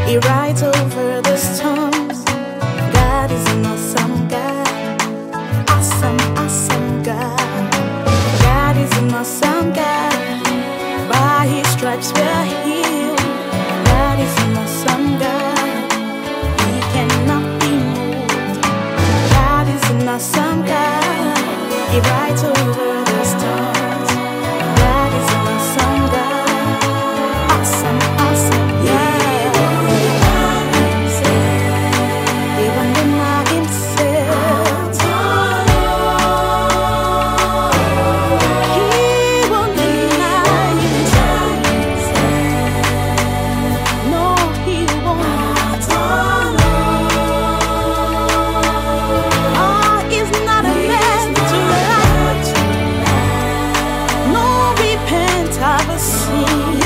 He rides over the storms. God is an awesome God. Awesome, awesome God. God is an awesome God. By His stripes we're healed. God is an awesome God. He cannot be moved. God is an awesome God. He rides over the storms. God is an awesome God. Awesome, awesome God. He won't deny Himself. He won't deny Himself. No, He won't. He's not a man to lie. No repent of a sin.